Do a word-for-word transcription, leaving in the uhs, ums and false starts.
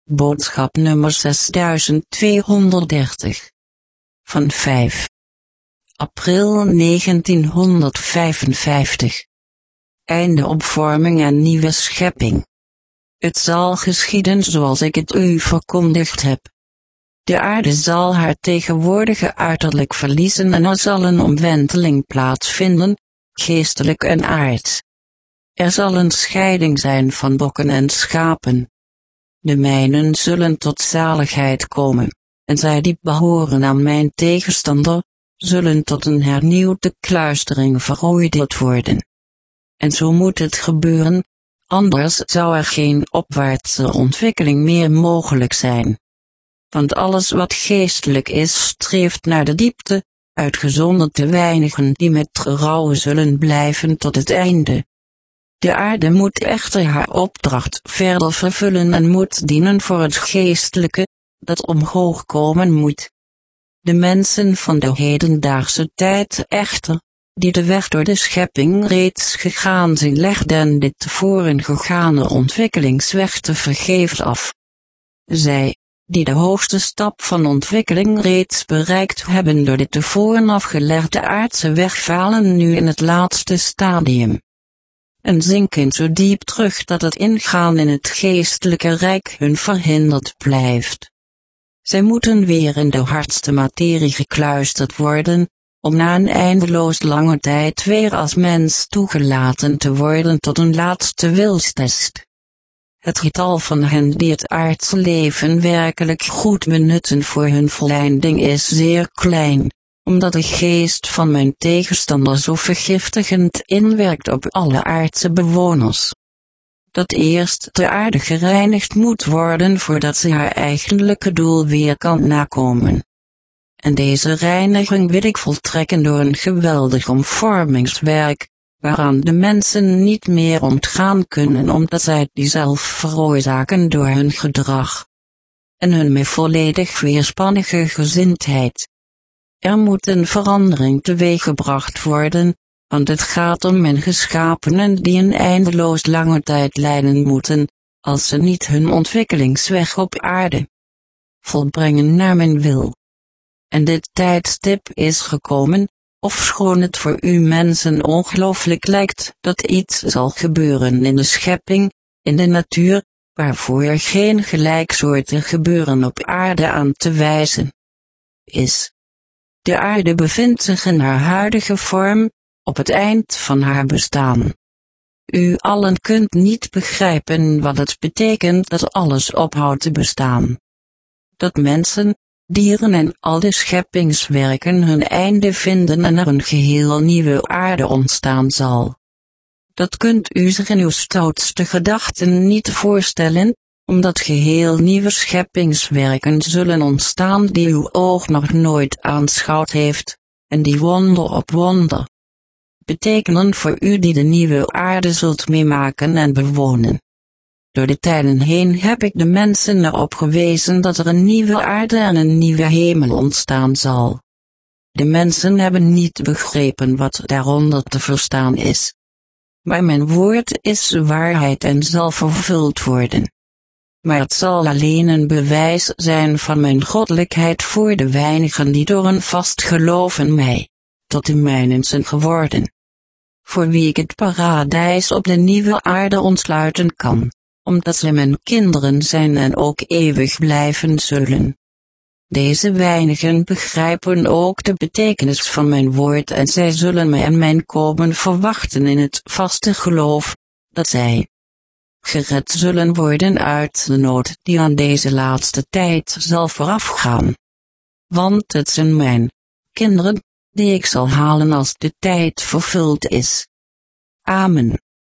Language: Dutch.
Boodschap nummer zesduizend tweehonderddertig. Van vijf april negentienhonderdvijfenvijftig. Einde opvorming en nieuwe schepping. Het zal geschieden zoals ik het u verkondigd heb. De aarde zal haar tegenwoordige uiterlijk verliezen en er zal een omwenteling plaatsvinden, geestelijk en aards. Er zal een scheiding zijn van bokken en schapen. De mijnen zullen tot zaligheid komen, en zij die behoren aan mijn tegenstander, zullen tot een hernieuwde kluistering veroordeeld worden. En zo moet het gebeuren, anders zou er geen opwaartse ontwikkeling meer mogelijk zijn. Want alles wat geestelijk is streeft naar de diepte, uitgezonderd de weinigen die met rouwen zullen blijven tot het einde. De aarde moet echter haar opdracht verder vervullen en moet dienen voor het geestelijke, dat omhoog komen moet. De mensen van de hedendaagse tijd echter, die de weg door de schepping reeds gegaan zijn, legden dit tevoren gegane ontwikkelingsweg te vergeefs af. Zij, die de hoogste stap van ontwikkeling reeds bereikt hebben door de tevoren afgelegde aardse weg, falen nu in het laatste stadium. En zinken zo diep terug dat het ingaan in het geestelijke rijk hun verhinderd blijft. Zij moeten weer in de hardste materie gekluisterd worden, om na een eindeloos lange tijd weer als mens toegelaten te worden tot een laatste wilstest. Het getal van hen die het aardse leven werkelijk goed benutten voor hun volleinding is zeer klein, omdat de geest van mijn tegenstander zo vergiftigend inwerkt op alle aardse bewoners. Dat eerst de aarde gereinigd moet worden voordat ze haar eigenlijke doel weer kan nakomen. En deze reiniging wil ik voltrekken door een geweldig omvormingswerk, waaraan de mensen niet meer ontgaan kunnen omdat zij die zelf veroorzaken door hun gedrag en hun me volledig weerspannige gezindheid. Er moet een verandering teweeggebracht worden, want het gaat om mijn geschapenen die een eindeloos lange tijd lijden moeten, als ze niet hun ontwikkelingsweg op aarde volbrengen naar mijn wil. En dit tijdstip is gekomen, ofschoon het voor u mensen ongelooflijk lijkt dat iets zal gebeuren in de schepping, in de natuur, waarvoor er geen gelijksoortig gebeuren op aarde aan te wijzen is. De aarde bevindt zich in haar huidige vorm, op het eind van haar bestaan. U allen kunt niet begrijpen wat het betekent dat alles ophoudt te bestaan. Dat mensen, dieren en al de scheppingswerken hun einde vinden en er een geheel nieuwe aarde ontstaan zal. Dat kunt u zich in uw stoutste gedachten niet voorstellen, omdat geheel nieuwe scheppingswerken zullen ontstaan die uw oog nog nooit aanschouwd heeft, en die wonder op wonder betekenen voor u die de nieuwe aarde zult meemaken en bewonen. Door de tijden heen heb ik de mensen erop gewezen dat er een nieuwe aarde en een nieuwe hemel ontstaan zal. De mensen hebben niet begrepen wat daaronder te verstaan is. Maar mijn woord is waarheid en zal vervuld worden. Maar het zal alleen een bewijs zijn van mijn goddelijkheid voor de weinigen die door een vast geloof in mij tot de mijnen zijn geworden. Voor wie ik het paradijs op de nieuwe aarde ontsluiten kan, omdat ze mijn kinderen zijn en ook eeuwig blijven zullen. Deze weinigen begrijpen ook de betekenis van mijn woord en zij zullen mij en mijn komen verwachten in het vaste geloof, dat zij gered zullen worden uit de nood die aan deze laatste tijd zal voorafgaan. Want het zijn mijn kinderen, die ik zal halen als de tijd vervuld is. Amen.